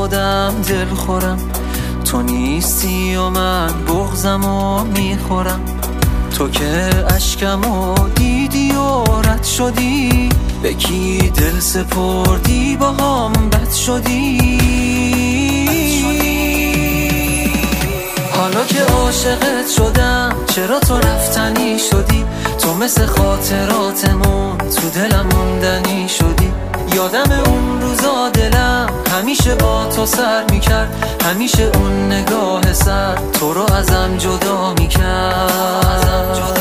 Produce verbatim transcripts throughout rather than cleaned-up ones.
خودم دل خورم، تو نیستی و من بغضمو میخورم. تو که اشکمو دیدی و رد شدی، به کی دل سپردی با هم بد شدی. حالا که عاشقت شدم چرا تو رفتنی شدی؟ تو مثل خاطراتمون تو دلم موندنی شدی. یادم اون روزا دلم همیشه با تو سر میکرد، همیشه اون نگاه سر تو رو ازم جدا میکرد.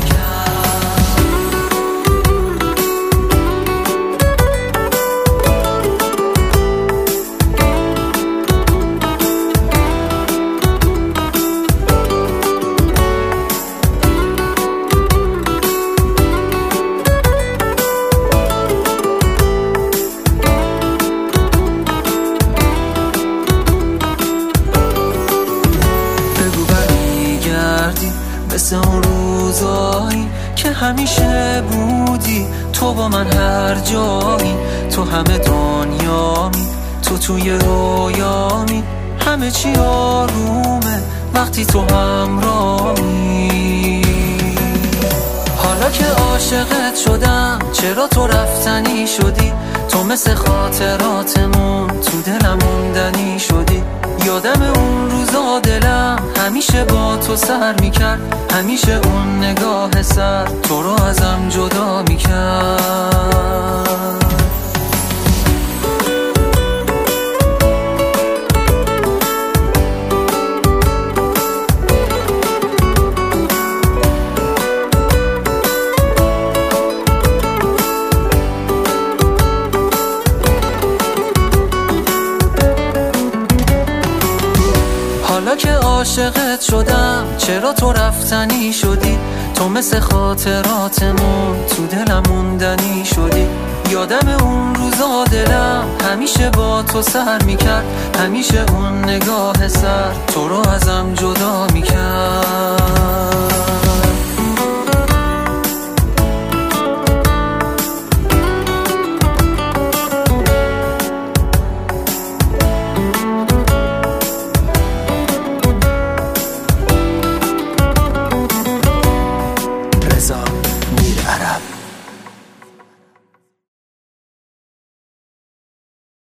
مثل اون روزایی که همیشه بودی، تو با من هر جایی، تو همه دنیامی، تو توی رویامی، همه چی آرومه وقتی تو همراهی. حالا که عاشقت شدم چرا تو رفتنی شدی؟ تو مثل خاطراتمون تو دلم موندنی شدی. یادم اون روزا دلم همیشه با تو سر میکرد، همیشه اون نگاه سر تو رو ازم جدا میکرد. حالا که عاشقت شدم چرا تو رفتنی شدی؟ تو مثل خاطراتمون تو دلم موندنی شدی. یادم اون روزا دلم همیشه با تو سر میکرد، همیشه اون نگاه سر تو رو ازم جدا میکرد.